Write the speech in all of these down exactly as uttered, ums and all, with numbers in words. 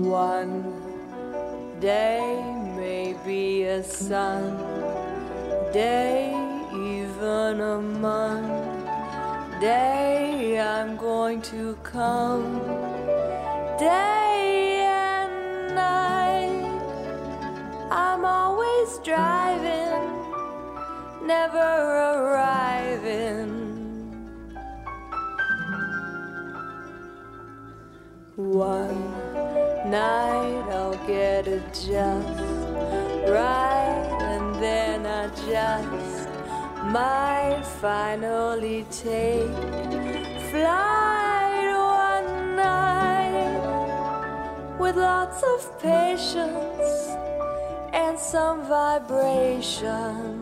One day, maybe a Sunday, even a Monday, I'm going to come day and night. I'm always driving, never arriving. One night I'll get it just right, and then I just might finally take flight one night with lots of patience and some vibration.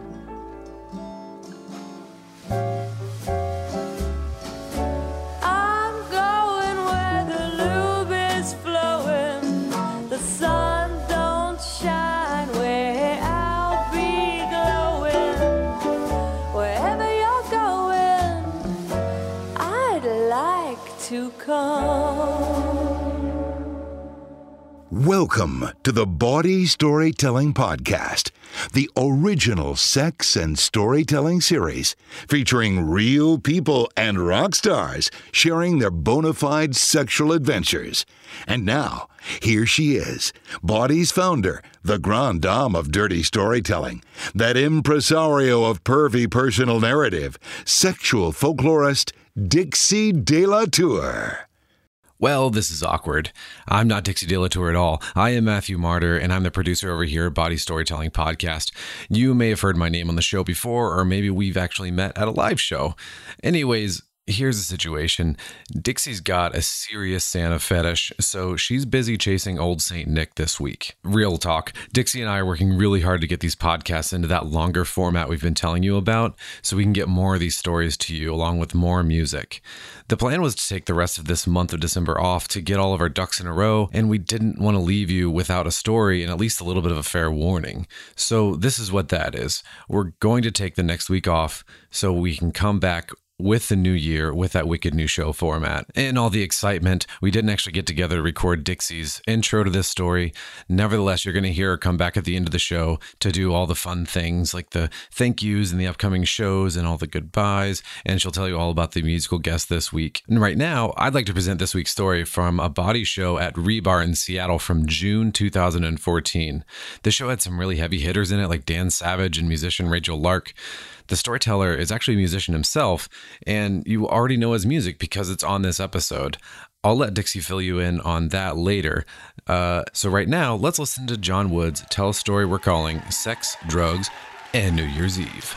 Welcome to the Body Storytelling Podcast, the original sex and storytelling series featuring real people and rock stars sharing their bona fide sexual adventures. And now, here she is, Body's founder, the grande dame of dirty storytelling, that impresario of pervy personal narrative, sexual folklorist, Dixie De La Tour. Well, this is awkward. I'm not Dixie De La Tour at all. I am Matthew Martyr, and I'm the producer over here at Body Storytelling Podcast. You may have heard my name on the show before, or maybe we've actually met at a live show. Anyways, here's the situation. Dixie's got a serious Santa fetish, so she's busy chasing old Saint Nick this week. Real talk, Dixie and I are working really hard to get these podcasts into that longer format we've been telling you about, so we can get more of these stories to you, along with more music. The plan was to take the rest of this month of December off to get all of our ducks in a row, and we didn't want to leave you without a story and at least a little bit of a fair warning. So this is what that is. We're going to take the next week off so we can come back with the new year, with that wicked new show format. And all the excitement, we didn't actually get together to record Dixie's intro to this story. Nevertheless, you're going to hear her come back at the end of the show to do all the fun things like the thank yous and the upcoming shows and all the goodbyes. And she'll tell you all about the musical guest this week. And right now, I'd like to present this week's story from a Body show at Rebar in Seattle from June two thousand fourteen. The show had some really heavy hitters in it, like Dan Savage and musician Rachel Lark. The storyteller is actually a musician himself, and you already know his music because it's on this episode. I'll let Dixie fill you in on that later. Uh, so right now, let's listen to John Woods tell a story we're calling Sex, Drugs, and New Year's Eve.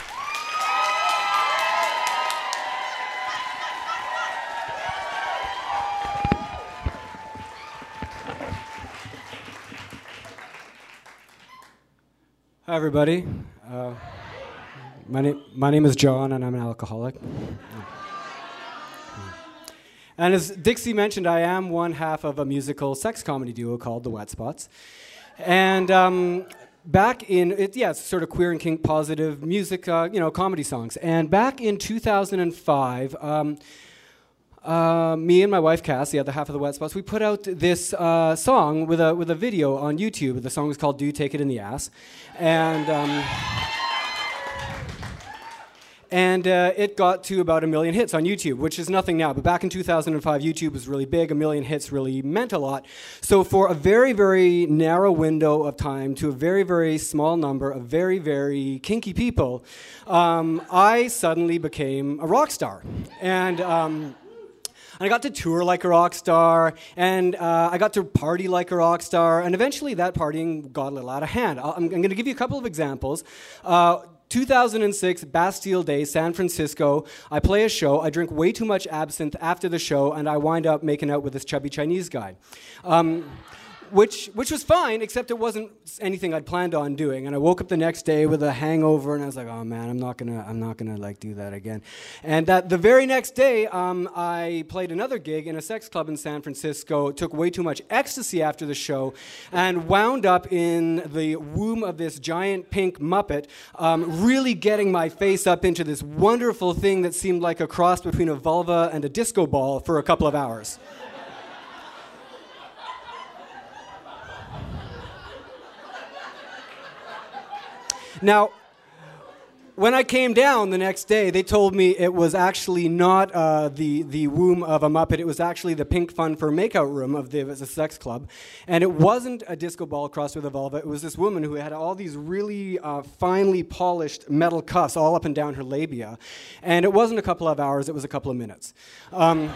Hi, everybody. Uh, my name my name is John, and I'm an alcoholic. And as Dixie mentioned, I am one half of a musical sex comedy duo called The Wet Spots. And um, back in, it, yeah, it's sort of queer and kink positive music, uh, you know, comedy songs. And back in two thousand five, um, uh, me and my wife Cass, the other half of The Wet Spots, we put out this uh, song with a with a video on YouTube. The song was called "Do You Take It in the Ass," and. Um, And uh, it got to about a million hits on YouTube, which is nothing now. But back in two thousand five, YouTube was really big. A million hits really meant a lot. So for a very, very narrow window of time to a very, very small number of very, very kinky people, um, I suddenly became a rock star. And... Um, And I got to tour like a rock star, and uh, I got to party like a rock star, and eventually that partying got a little out of hand. I'm, I'm going to give you a couple of examples. Uh, two thousand six, Bastille Day, San Francisco. I play a show. I drink way too much absinthe after the show, and I wind up making out with this chubby Chinese guy. Um, Which which was fine, except it wasn't anything I'd planned on doing. And I woke up the next day with a hangover, and I was like, "Oh man, I'm not gonna I'm not gonna like do that again." And that the very next day, um, I played another gig in a sex club in San Francisco. Took way too much ecstasy after the show, and wound up in the womb of this giant pink Muppet, um, really getting my face up into this wonderful thing that seemed like a cross between a vulva and a disco ball for a couple of hours. Now, when I came down the next day, they told me it was actually not uh, the the womb of a Muppet. It was actually the Pink Fun for Makeout room of the, the sex club. And it wasn't a disco ball crossed with a vulva. It was this woman who had all these really uh, finely polished metal cuffs all up and down her labia. And it wasn't a couple of hours, it was a couple of minutes. Um,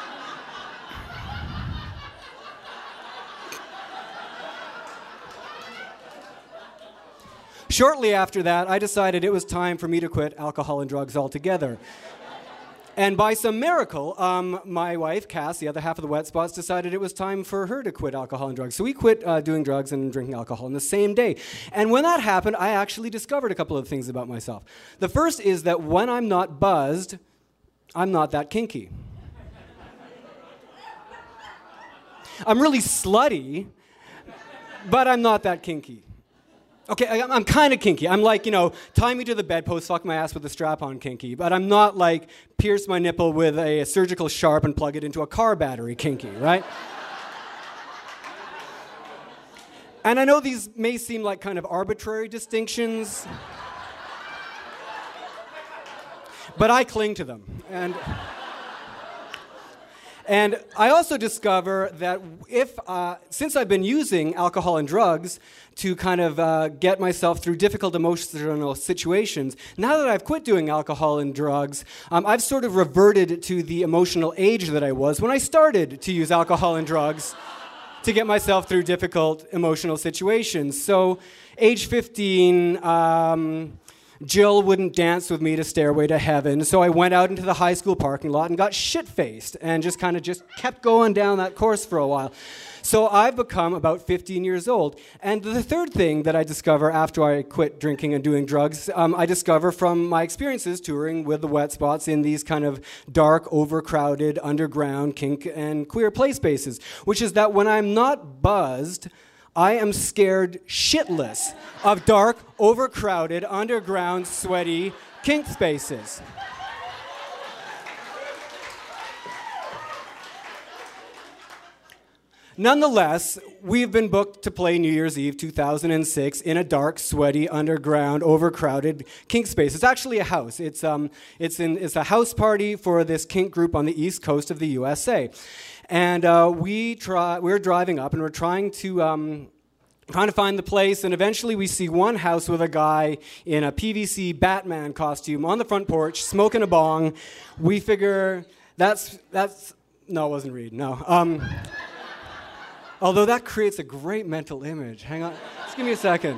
Shortly after that, I decided it was time for me to quit alcohol and drugs altogether. And by some miracle, um, my wife, Cass, the other half of the Wet Spots, decided it was time for her to quit alcohol and drugs. So we quit uh, doing drugs and drinking alcohol in the same day. And when that happened, I actually discovered a couple of things about myself. The first is that when I'm not buzzed, I'm not that kinky. I'm really slutty, but I'm not that kinky. Okay, I, I'm kind of kinky. I'm like, you know, tie me to the bedpost, fuck my ass with a strap-on kinky. But I'm not like pierce my nipple with a, a surgical sharp and plug it into a car battery kinky, right? And I know these may seem like kind of arbitrary distinctions, but I cling to them. And and I also discover that if, uh, since I've been using alcohol and drugs to kind of uh, get myself through difficult emotional situations, now that I've quit doing alcohol and drugs, um, I've sort of reverted to the emotional age that I was when I started to use alcohol and drugs to get myself through difficult emotional situations. So, age fifteen, um, Jill wouldn't dance with me to Stairway to Heaven, so I went out into the high school parking lot and got shit-faced and just kind of just kept going down that course for a while. So I've become about fifteen years old. And the third thing that I discover after I quit drinking and doing drugs, um, I discover from my experiences touring with the Wet Spots in these kind of dark, overcrowded, underground, kink, and queer play spaces, which is that when I'm not buzzed, I am scared shitless of dark, overcrowded, underground, sweaty kink spaces. Nonetheless, we've been booked to play New Year's Eve two thousand six in a dark, sweaty, underground, overcrowded kink space. It's actually a house. It's um, it's in it's a house party for this kink group on the east coast of the U S A, and uh, we try we're driving up and we're trying to. Um, Trying to find the place, and eventually we see one house with a guy in a P V C Batman costume on the front porch, smoking a bong. We figure that's, that's, no, it wasn't Reed, no. Um, although that creates a great mental image. Hang on, just give me a second.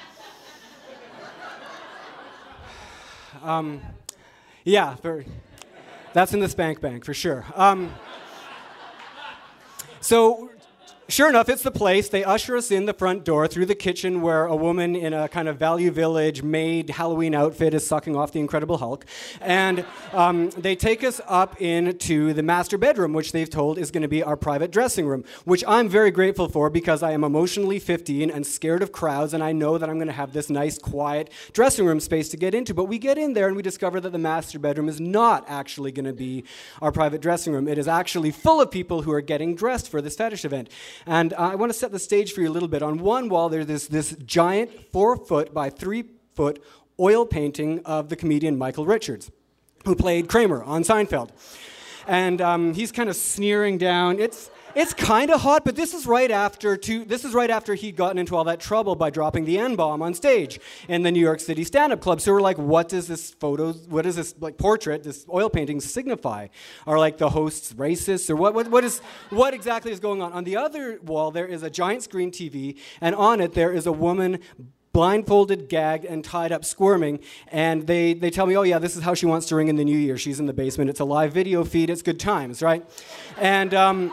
Um, yeah, for, that's in the Spank Bank, for sure. Um, so, Sure enough, it's the place. They usher us in the front door through the kitchen where a woman in a kind of Value Village maid Halloween outfit is sucking off the Incredible Hulk. And um, they take us up into the master bedroom, which they've told is going to be our private dressing room, which I'm very grateful for because I am emotionally fifteen and scared of crowds, and I know that I'm going to have this nice, quiet dressing room space to get into. But we get in there and we discover that the master bedroom is not actually going to be our private dressing room. It is actually full of people who are getting dressed for this fetish event. And uh, I want to set the stage for you a little bit. On one wall, there's this, this giant four-foot by three-foot oil painting of the comedian Michael Richards, who played Kramer on Seinfeld. And um, he's kind of sneering down. It's it's kind of hot, but this is right after two, this is right after he'd gotten into all that trouble by dropping the N-bomb on stage in the New York City stand-up club. So we're like, what does this photo, what does this like portrait, this oil painting signify? Are like the hosts racist, or what? What, what is what exactly is going on? On the other wall, there is a giant screen T V, and on it there is a woman blindfolded, gagged, and tied up, squirming. And they, they tell me, oh yeah, this is how she wants to ring in the new year. She's in the basement. It's a live video feed. It's good times, right? And um,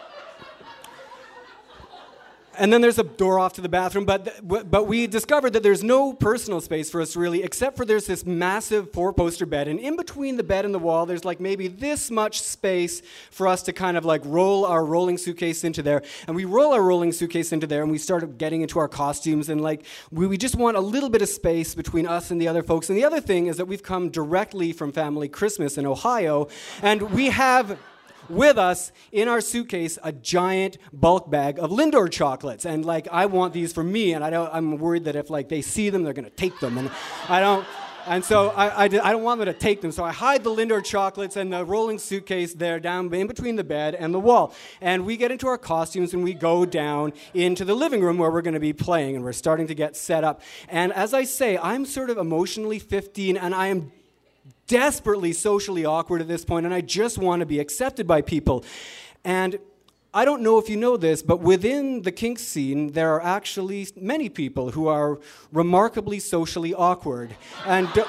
and then there's a door off to the bathroom. But th- but we discovered that there's no personal space for us really, except for there's this massive four-poster bed. And in between the bed and the wall, there's like maybe this much space for us to kind of like roll our rolling suitcase into there. And we roll our rolling suitcase into there, and we start getting into our costumes. And like we, we just want a little bit of space between us and the other folks. And the other thing is that we've come directly from family Christmas in Ohio, and we have... with us in our suitcase a giant bulk bag of Lindor chocolates. And like, I want these for me, and I don't, I'm worried that if like they see them, they're gonna take them. And I don't, and so I, I, I don't want them to take them. So I hide the Lindor chocolates and the rolling suitcase there down in between the bed and the wall. And we get into our costumes and we go down into the living room where we're gonna be playing, and we're starting to get set up. And as I say, I'm sort of emotionally fifteen, and I am desperately socially awkward at this point, and I just want to be accepted by people. And I don't know if you know this, but within the kink scene, there are actually many people who are remarkably socially awkward. And do-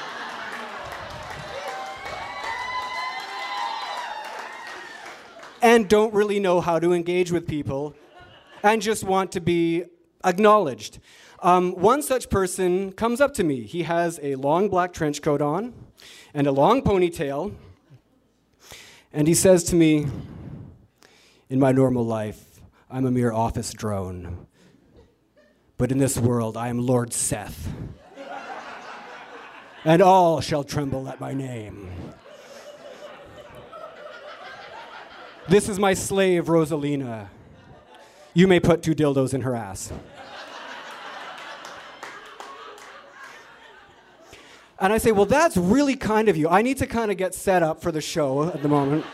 and don't really know how to engage with people, and just want to be acknowledged. Um, one such person comes up to me. He has a long black trench coat on and a long ponytail, and he says to me, "In my normal life, I'm a mere office drone, but in this world, I am Lord Seth, and all shall tremble at my name. This is my slave, Rosalina. You may put two dildos in her ass." And I say, well, that's really kind of you. I need to kind of get set up for the show at the moment.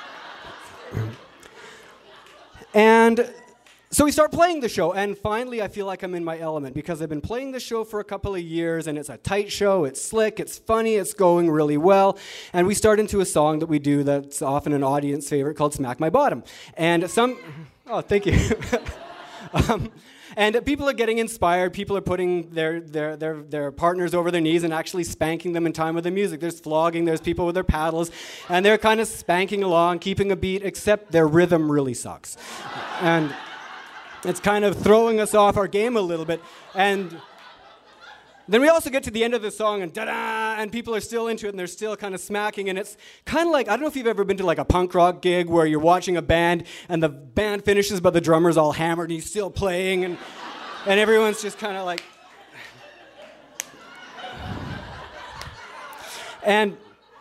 And so we start playing the show, and finally I feel like I'm in my element, because I've been playing the show for a couple of years, and it's a tight show, it's slick, it's funny, it's going really well. And we start into a song that we do that's often an audience favorite called Smack My Bottom. And some, oh, thank you. um, And people are getting inspired. People are putting their, their, their, their partners over their knees and actually spanking them in time with the music. There's flogging, there's people with their paddles, and they're kind of spanking along, keeping a beat, except their rhythm really sucks. And it's kind of throwing us off our game a little bit. And then we also get to the end of the song, and da-da, and people are still into it, and they're still kind of smacking, and it's kind of like, I don't know if you've ever been to like a punk rock gig where you're watching a band, and the band finishes, but the drummer's all hammered, and he's still playing, and and everyone's just kind of like... And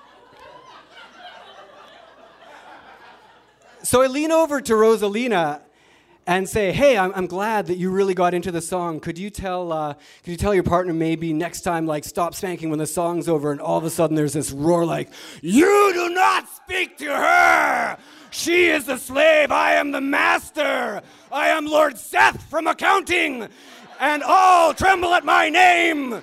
so I lean over to Rosalina and say, "Hey, I'm, I'm glad that you really got into the song. Could you tell uh, could you tell your partner maybe next time, like, stop spanking when the song's over?" And all of a sudden there's this roar like, "You do not speak to her! She is the slave, I am the master! I am Lord Seth from accounting! And all tremble at my name!"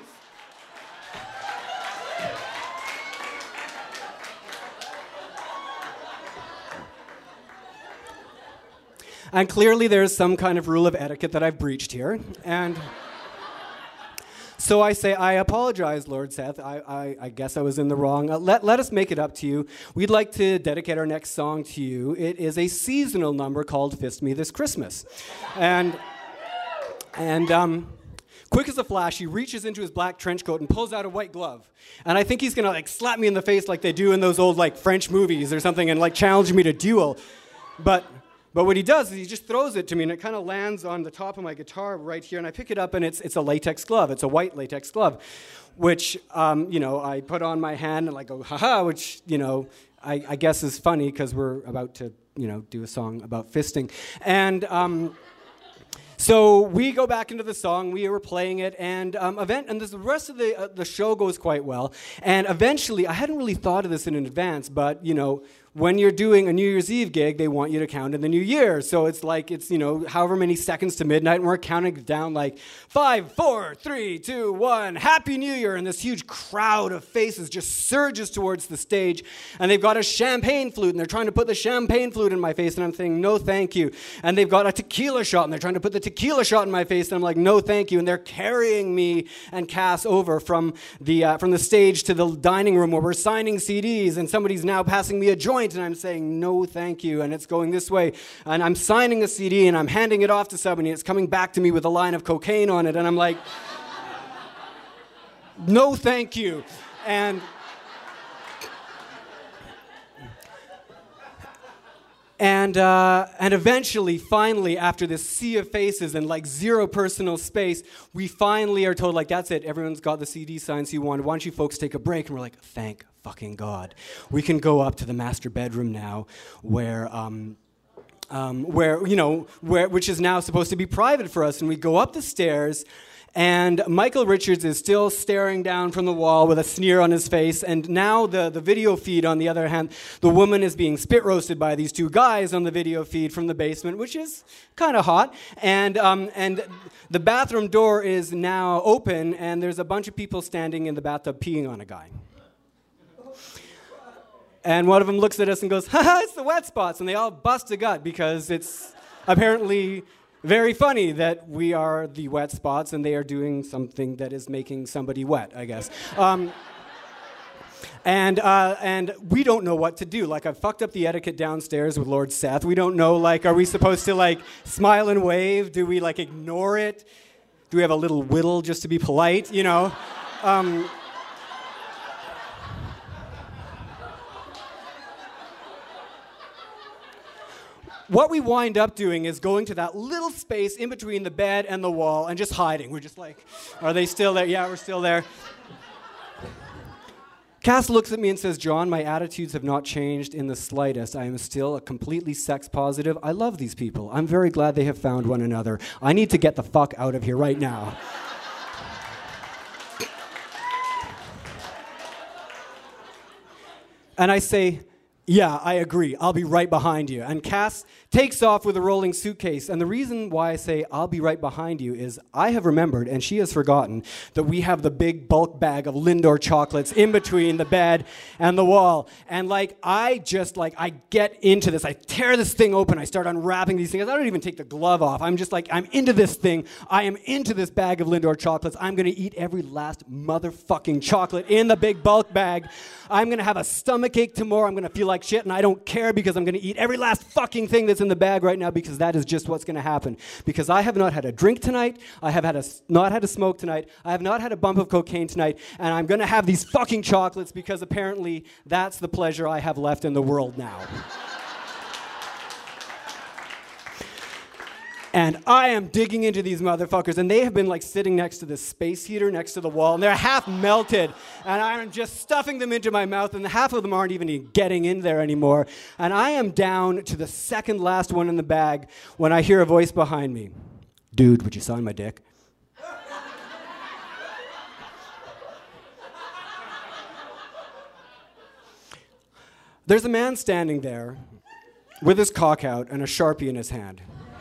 And clearly there's some kind of rule of etiquette that I've breached here. And so I say, "I apologize, Lord Seth. I, I, I guess I was in the wrong. Uh, let, let us make it up to you. We'd like to dedicate our next song to you. It is a seasonal number called Fist Me This Christmas." And, and um, quick as a flash, he reaches into his black trench coat and pulls out a white glove. And I think he's going to like slap me in the face like they do in those old like French movies or something, and like challenge me to duel. But... But what he does is he just throws it to me, and it kind of lands on the top of my guitar right here, and I pick it up, and it's it's a latex glove. It's a white latex glove, which, um, you know, I put on my hand and like go, ha-ha, which, you know, I, I guess is funny because we're about to, you know, do a song about fisting. And... Um, So we go back into the song, we were playing it, and um, event, and this, the rest of the uh, the show goes quite well. And eventually, I hadn't really thought of this in advance, but, you know, when you're doing a New Year's Eve gig, they want you to count in the new year. So it's like, it's, you know, however many seconds to midnight, and we're counting down like five, four, three, two, one, Happy New Year. And this huge crowd of faces just surges towards the stage, and they've got a champagne flute, and they're trying to put the champagne flute in my face, and I'm thinking, no, thank you. And they've got a tequila shot, and they're trying to put the tequila shot in my face, and I'm like, no, thank you. And they're carrying me and Cass over from the uh, from the stage to the dining room where we're signing C Ds, and somebody's now passing me a joint, and I'm saying, no, thank you, and it's going this way. And I'm signing a C D, and I'm handing it off to somebody, and it's coming back to me with a line of cocaine on it, and I'm like, no, thank you. And... And uh, and eventually, finally, after this sea of faces and like zero personal space, we finally are told, like, that's it. Everyone's got the C D signs you wanted. Why don't you folks take a break? And we're like, thank fucking God. We can go up to the master bedroom now where... Um, Um, where, you know, where, which is now supposed to be private for us. And we go up the stairs, and Michael Richards is still staring down from the wall with a sneer on his face. And now the, the video feed, on the other hand, the woman is being spit roasted by these two guys on the video feed from the basement, which is kind of hot. And, um, and the bathroom door is now open, and there's a bunch of people standing in the bathtub peeing on a guy. And one of them looks at us and goes, haha, it's the wet spots. And they all bust a gut because it's apparently very funny that we are the wet spots and they are doing something that is making somebody wet, I guess. Um, and uh, and we don't know what to do. Like, I've fucked up the etiquette downstairs with Lord Seth. We don't know, like, are we supposed to, like, smile and wave? Do we, like, ignore it? Do we have a little whittle just to be polite, you know? Um... What we wind up doing is going to that little space in between the bed and the wall and just hiding. We're just like, are they still there? Yeah, we're still there. Cass looks at me and says, John, my attitudes have not changed in the slightest. I am still a completely sex positive. I love these people. I'm very glad they have found one another. I need to get the fuck out of here right now. And I say, yeah, I agree. I'll be right behind you. And Cass takes off with a rolling suitcase. And the reason why I say I'll be right behind you is I have remembered, and she has forgotten, that we have the big bulk bag of Lindor chocolates in between the bed and the wall. And like, I just like, I get into this. I tear this thing open. I start unwrapping these things. I don't even take the glove off. I'm just like, I'm into this thing. I am into this bag of Lindor chocolates. I'm going to eat every last motherfucking chocolate in the big bulk bag. I'm going to have a stomachache tomorrow. I'm going to feel like shit, and I don't care because I'm going to eat every last fucking thing that's in the bag right now because that is just what's going to happen. Because I have not had a drink tonight. I have had a, not had a smoke tonight. I have not had a bump of cocaine tonight. And I'm going to have these fucking chocolates because apparently that's the pleasure I have left in the world now. And I am digging into these motherfuckers, and they have been like sitting next to this space heater next to the wall, and they're half melted, and I'm just stuffing them into my mouth, and half of them aren't even getting in there anymore. And I am down to the second last one in the bag when I hear a voice behind me. Dude, would you sign my dick? There's a man standing there with his cock out and a Sharpie in his hand.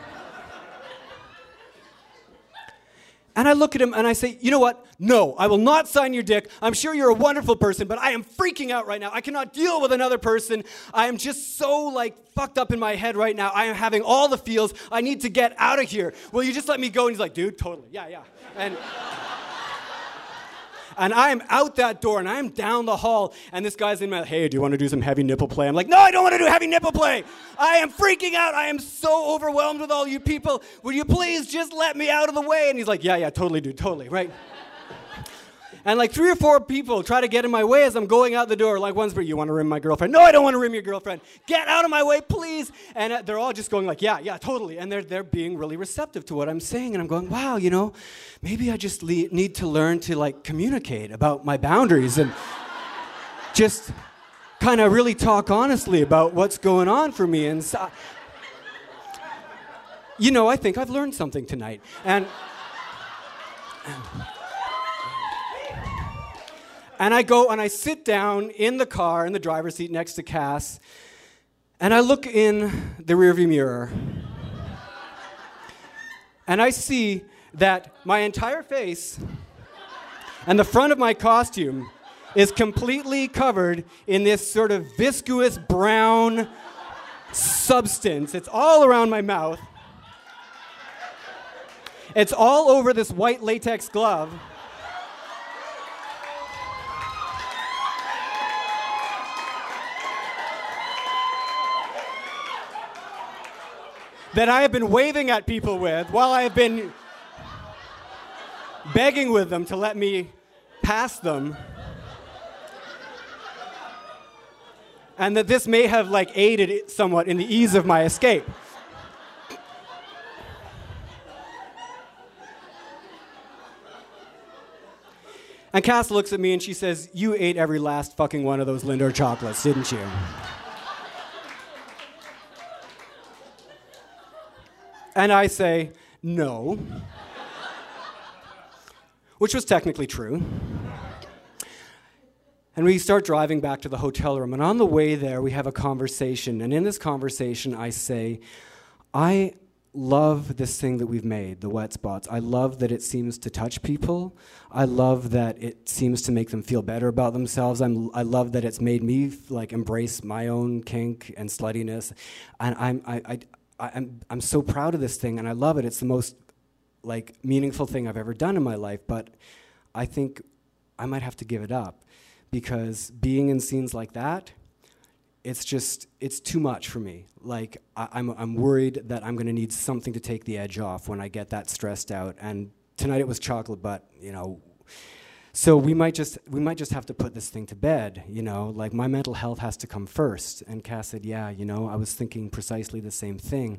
And I look at him and I say, you know what? No, I will not sign your dick. I'm sure you're a wonderful person, but I am freaking out right now. I cannot deal with another person. I am just so, like, fucked up in my head right now. I am having all the feels. I need to get out of here. Will you just let me go? And he's like, dude, totally. Yeah, yeah. And... And I am out that door, and I am down the hall, and this guy's in my, hey, do you want to do some heavy nipple play? I'm like, no, I don't want to do heavy nipple play. I am freaking out. I am so overwhelmed with all you people. Will you please just let me out of the way? And he's like, yeah, yeah, totally, dude, totally, right? And like three or four people try to get in my way as I'm going out the door. Like one's, you want to rim my girlfriend? No, I don't want to rim your girlfriend. Get out of my way, please. And uh, they're all just going like, yeah, yeah, totally. And they're they're being really receptive to what I'm saying. And I'm going, wow, you know, maybe I just le- need to learn to like communicate about my boundaries and just kind of really talk honestly about what's going on for me. And so, you know, I think I've learned something tonight. And... And I go and I sit down in the car, in the driver's seat next to Cass, and I look in the rearview mirror. And I see that my entire face and the front of my costume is completely covered in this sort of viscous brown substance. It's all around my mouth. It's all over this white latex glove. That I have been waving at people with while I have been begging with them to let me pass them. And that this may have like aided it somewhat in the ease of my escape. And Cass looks at me and she says, you ate every last fucking one of those Lindor chocolates, didn't you? And I say, no. Which was technically true. And we start driving back to the hotel room. And on the way there, we have a conversation. And in this conversation, I say, I love this thing that we've made, the Wet Spots. I love that it seems to touch people. I love that it seems to make them feel better about themselves. I'm, I love that it's made me like embrace my own kink and sluttiness. And I'm, I, I, I, I'm, I'm so proud of this thing, and I love it. It's the most like meaningful thing I've ever done in my life. But I think I might have to give it up. Because being in scenes like that, it's just, it's too much for me. Like, I, I'm, I'm worried that I'm going to need something to take the edge off when I get that stressed out. And tonight it was chocolate, but, you know, so we might just, we might just have to put this thing to bed, you know? Like, my mental health has to come first. And Cass said, yeah, you know, I was thinking precisely the same thing.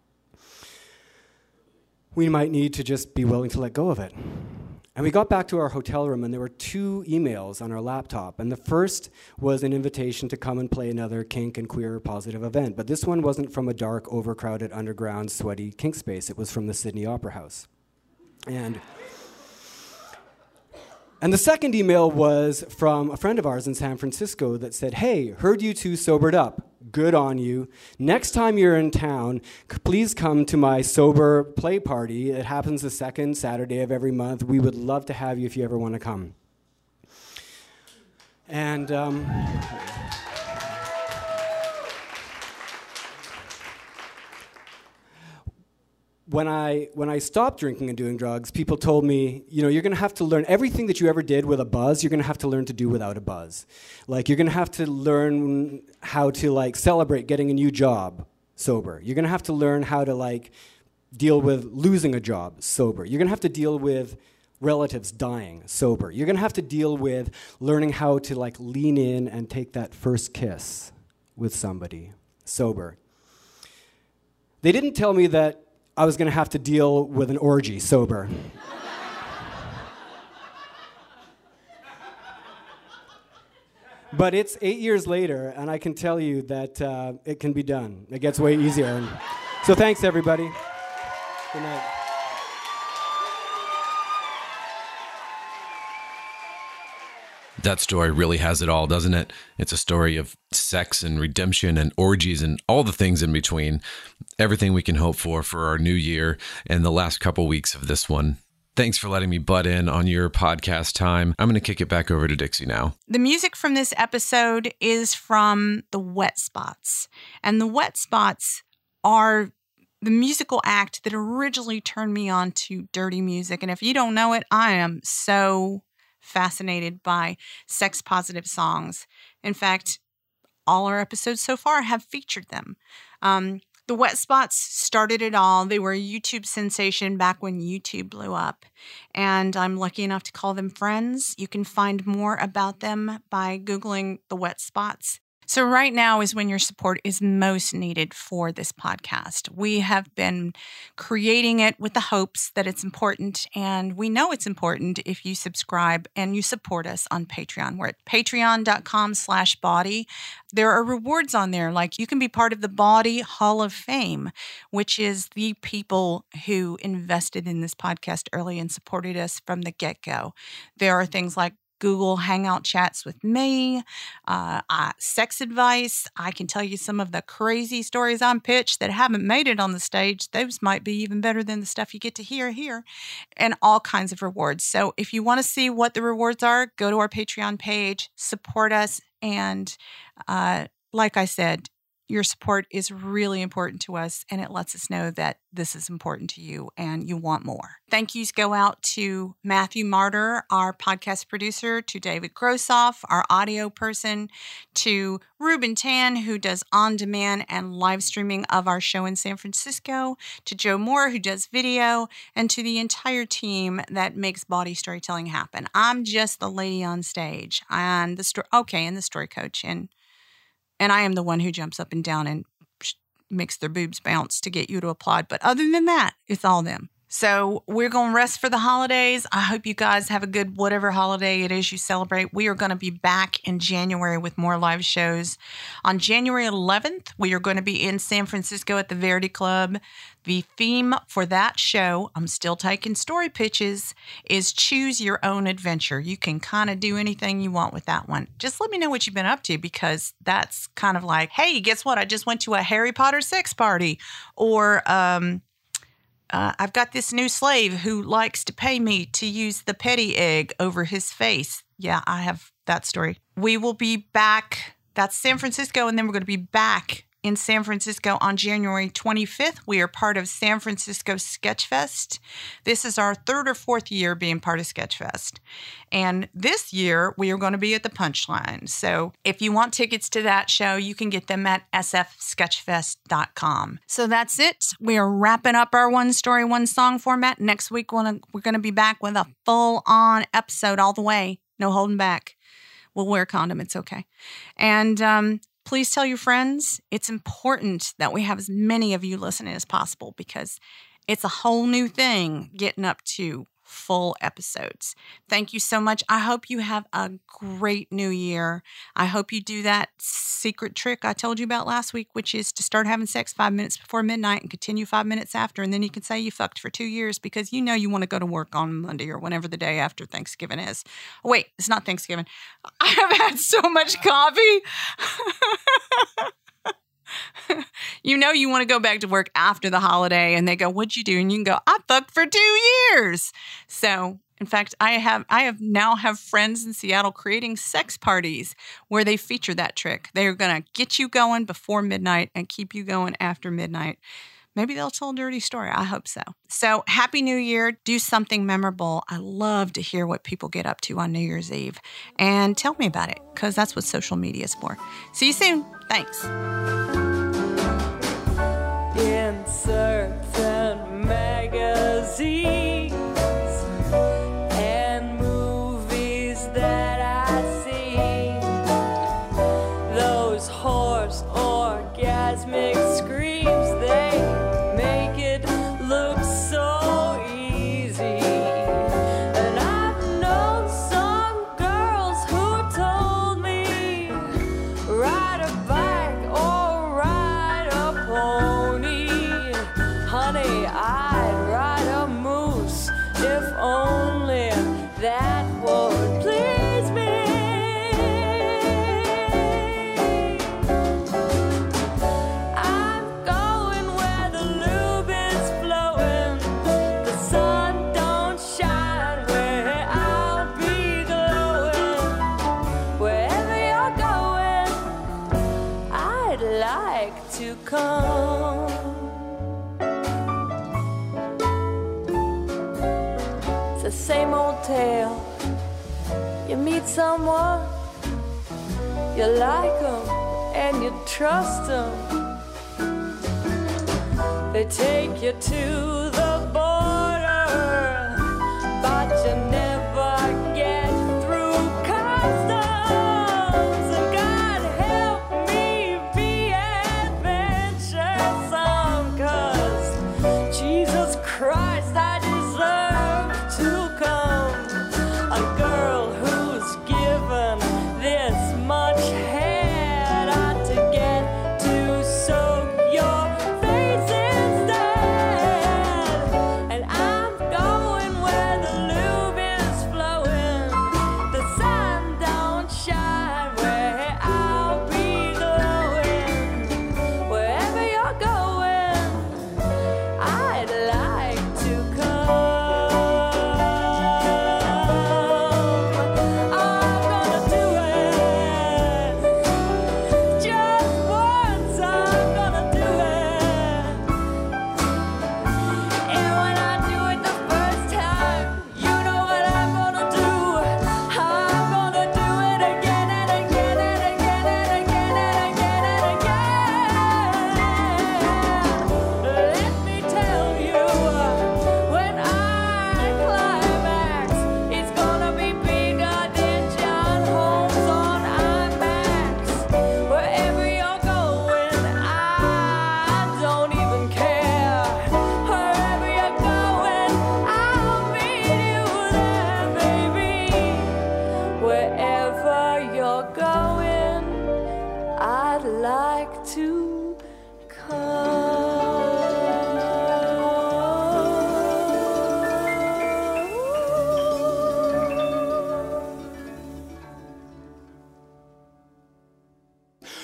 We might need to just be willing to let go of it. And we got back to our hotel room, and there were two emails on our laptop. And the first was an invitation to come and play another kink and queer positive event. But this one wasn't from a dark, overcrowded, underground, sweaty kink space. It was from the Sydney Opera House. And, and the second email was from a friend of ours in San Francisco that said, hey, heard you two sobered up. Good on you. Next time you're in town, c- please come to my sober play party. It happens the second Saturday of every month. We would love to have you if you ever want to come. And um, when I when I stopped drinking and doing drugs, people told me, you know, you're going to have to learn everything that you ever did with a buzz, you're going to have to learn to do without a buzz. Like, you're going to have to learn how to, like, celebrate getting a new job sober. You're going to have to learn how to, like, deal with losing a job sober. You're going to have to deal with relatives dying sober. You're going to have to deal with learning how to, like, lean in and take that first kiss with somebody sober. They didn't tell me that I was going to have to deal with an orgy sober. But it's eight years later, and I can tell you that uh, it can be done. It gets way easier. And so thanks, everybody. Good night. That story really has it all, doesn't it? It's a story of sex and redemption and orgies and all the things in between. Everything we can hope for for our new year and the last couple weeks of this one. Thanks for letting me butt in on your podcast time. I'm going to kick it back over to Dixie now. The music from this episode is from the Wet Spots. And the Wet Spots are the musical act that originally turned me on to dirty music. And if you don't know it, I am so fascinated by sex-positive songs. In fact, all our episodes so far have featured them. Um, the Wet Spots started it all. They were a YouTube sensation back when YouTube blew up. And I'm lucky enough to call them friends. You can find more about them by Googling the Wet Spots. So right now is when your support is most needed for this podcast. We have been creating it with the hopes that it's important, and we know it's important if you subscribe and you support us on Patreon. We're at patreon.com slash body. There are rewards on there, like you can be part of the Body Hall of Fame, which is the people who invested in this podcast early and supported us from the get-go. There are things like Google Hangout chats with me, uh, uh, sex advice. I can tell you some of the crazy stories I'm pitched that haven't made it on the stage. Those might be even better than the stuff you get to hear here, and all kinds of rewards. So if you want to see what the rewards are, go to our Patreon page, support us. And uh, like I said, your support is really important to us, and it lets us know that this is important to you and you want more. Thank yous go out to Matthew Martyr, our podcast producer, to David Grossoff, our audio person, to Ruben Tan, who does on-demand and live streaming of our show in San Francisco, to Joe Moore, who does video, and to the entire team that makes Body Storytelling happen. I'm just the lady on stage, and the story, okay, and the story coach, and And I am the one who jumps up and down and makes their boobs bounce to get you to applaud. But other than that, it's all them. So we're going to rest for the holidays. I hope you guys have a good whatever holiday it is you celebrate. We are going to be back in January with more live shows. On January eleventh, we are going to be in San Francisco at the Verdi Club. The theme for that show, I'm still taking story pitches, is choose your own adventure. You can kind of do anything you want with that one. Just let me know what you've been up to, because that's kind of like, hey, guess what? I just went to a Harry Potter sex party. Or um, uh, I've got this new slave who likes to pay me to use the petty egg over his face. Yeah, I have that story. We will be back. That's San Francisco, and then we're going to be back in San Francisco on January twenty-fifth. We are part of San Francisco Sketchfest. This is our third or fourth year being part of Sketchfest. And this year, we are going to be at the Punchline. So if you want tickets to that show, you can get them at s f sketchfest dot com. So that's it. We are wrapping up our one story, one song format. Next week, we're going to be back with a full-on episode all the way. No holding back. We'll wear a condom. It's okay. And um, please tell your friends. It's important that we have as many of you listening as possible, because it's a whole new thing getting up to full episodes. Thank you so much. I hope you have a great new year. I hope you do that secret trick I told you about last week, which is to start having sex five minutes before midnight and continue five minutes after. And then you can say you fucked for two years because you know you want to go to work on Monday or whenever the day after Thanksgiving is. Oh, wait, it's not Thanksgiving. I have had so much coffee. You know you want to go back to work after the holiday, and they go, "What'd you do?" And you can go, "I fucked for two years." So, in fact, I have I have now have friends in Seattle creating sex parties where they feature that trick. They're going to get you going before midnight and keep you going after midnight. Maybe they'll tell a dirty story. I hope so. So, Happy New Year. Do something memorable. I love to hear what people get up to on New Year's Eve. And tell me about it, because that's what social media is for. See you soon. Thanks. In certain magazines and movies that I see, those hoarse orgasmic screams, they make it look so easy. And I've known some girls who told me, ride a bike or ride a pony. Honey, I'd ride a moose if only that would please me. I'm going where the lube is flowing. The sun don't shine where I'll be glowing. Wherever you're going, I'd like to come. It's the same old tale. You meet someone, you like them, and you trust them. They take you to the border, but you never get through customs. And God help me be adventuresome, 'cause Jesus Christ, I deserve to come. A girl who's given this much head ought to get to soak your face instead.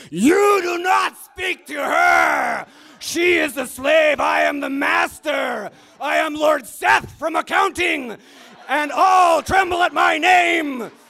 You do not speak to her! She is the slave, I am the master! I am Lord Seth from accounting! And all tremble at my name!